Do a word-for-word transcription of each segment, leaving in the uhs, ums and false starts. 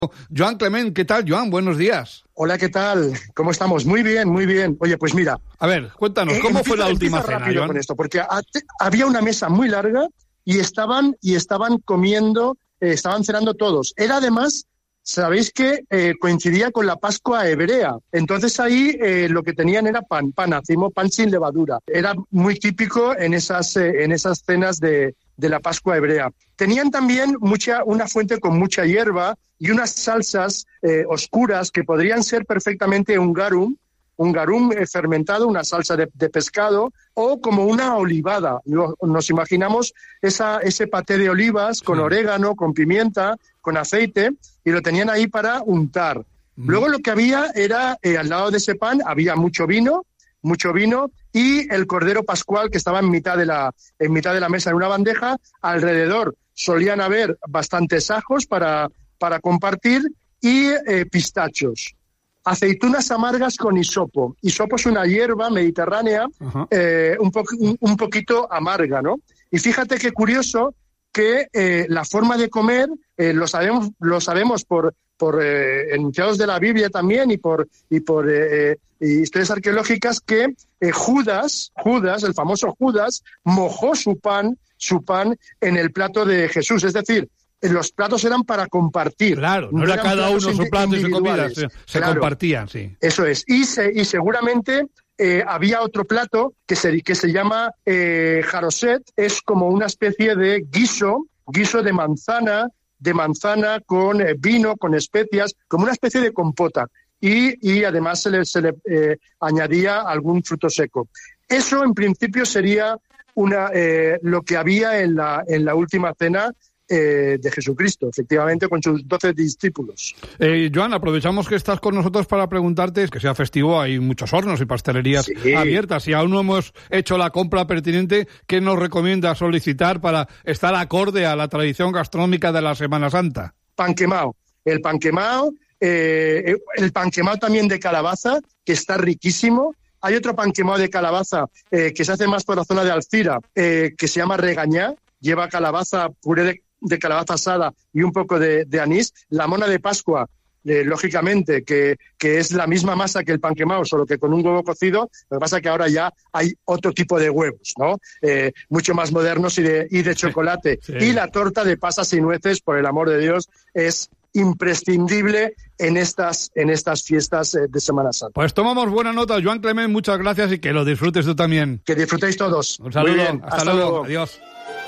Joan Clement, ¿qué tal, Joan? Buenos días. Hola, ¿qué tal? ¿Cómo estamos? Muy bien, muy bien. Oye, pues mira. A ver, cuéntanos, ¿cómo eh, fue la última cena, Joan? Con esto, porque a, te, había una mesa muy larga y estaban, y estaban comiendo, eh, estaban cenando todos. Era además, sabéis que eh, coincidía con la Pascua hebrea. Entonces ahí eh, lo que tenían era pan, pan, hacemos pan sin levadura. Era muy típico en esas, eh, en esas cenas de, de la Pascua hebrea. Tenían también mucha, una fuente con mucha hierba y unas salsas eh, oscuras que podrían ser perfectamente un garum, un garum eh, fermentado, una salsa de, de pescado, o como una olivada. Nos imaginamos esa, ese paté de olivas con sí. orégano, con pimienta, con aceite, y lo tenían ahí para untar. Mm. Luego lo que había era, eh, al lado de ese pan, había mucho vino, mucho vino, y el cordero pascual que estaba en mitad de la, en mitad de la mesa en una bandeja. Alrededor solían haber bastantes ajos para... para compartir, y eh, pistachos. Aceitunas amargas con hisopo. Hisopo es una hierba mediterránea uh-huh. eh, un, po- un, un poquito amarga, ¿no? Y fíjate qué curioso que eh, la forma de comer, eh, lo sabemos, lo sabemos por, por eh, enunciados de la Biblia también y por, y por eh, eh, historias arqueológicas, que eh, Judas, Judas, el famoso Judas, mojó su pan, su pan en el plato de Jesús. Es decir, los platos eran para compartir. Claro, no, no era cada uno su plato y su comida, se, se claro, compartían, sí. Eso es. Y, se, y seguramente eh, había otro plato que se, que se llama eh, jaroset, es como una especie de guiso, guiso de manzana, de manzana con eh, vino, con especias, como una especie de compota. Y, y además se le, se le eh, añadía algún fruto seco. Eso, en principio, sería una eh, lo que había en la, en la última cena Eh, de Jesucristo, efectivamente, con sus doce discípulos. Eh, Joan, aprovechamos que estás con nosotros para preguntarte, que sea festivo, hay muchos hornos y pastelerías sí. abiertas, y aún no hemos hecho la compra pertinente. ¿Qué nos recomienda solicitar para estar acorde a la tradición gastronómica de la Semana Santa? Pan quemado. El pan quemado, eh, el pan quemado también de calabaza, que está riquísimo. Hay otro pan quemado de calabaza eh, que se hace más por la zona de Alcira, eh, que se llama regañá, lleva calabaza, puré de de calabaza asada y un poco de, de anís. La mona de Pascua, eh, lógicamente, que, que es la misma masa que el pan quemado, solo que con un huevo cocido. Lo que pasa es que ahora ya hay otro tipo de huevos, ¿no? Eh, mucho más modernos y de, y de chocolate. Sí. Y la torta de pasas y nueces, por el amor de Dios, es imprescindible en estas, en estas fiestas eh, de Semana Santa. Pues tomamos buena nota, Joan Clement, muchas gracias y que lo disfrutes tú también. Que disfrutéis todos. Un saludo. Muy bien. Hasta, Hasta luego. luego. Adiós.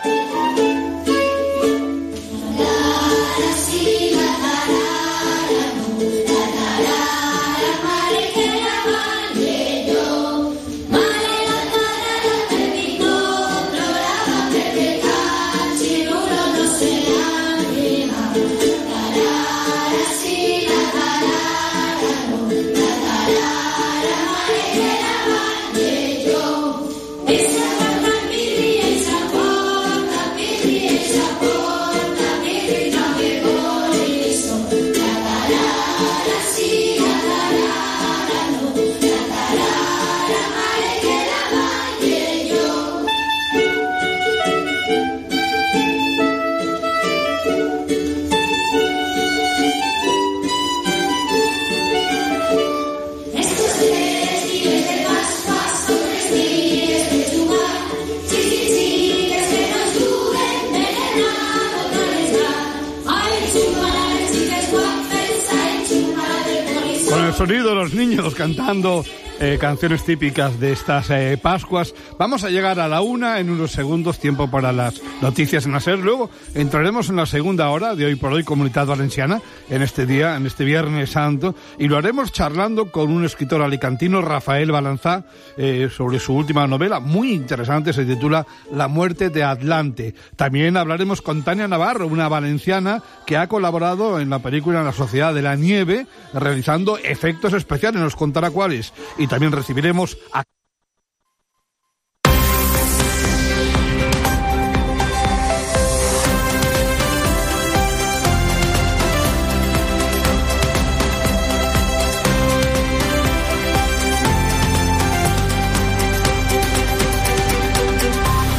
Sonido de los niños cantando eh, canciones típicas de estas eh, Pascuas. Vamos a llegar a la una en unos segundos, tiempo para las noticias en la SER. Luego entraremos en la segunda hora de Hoy por Hoy, Comunidad Valenciana, en este día, en este Viernes Santo, y lo haremos charlando con un escritor alicantino, Rafael Balanzá, eh, sobre su última novela, muy interesante, se titula La muerte de Atlante. También hablaremos con Tania Navarro, una valenciana que ha colaborado en la película La Sociedad de la Nieve, realizando efectos especiales, nos contará cuáles. Y también recibiremos a...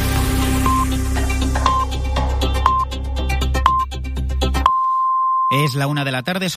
Es Es la una de la tarde.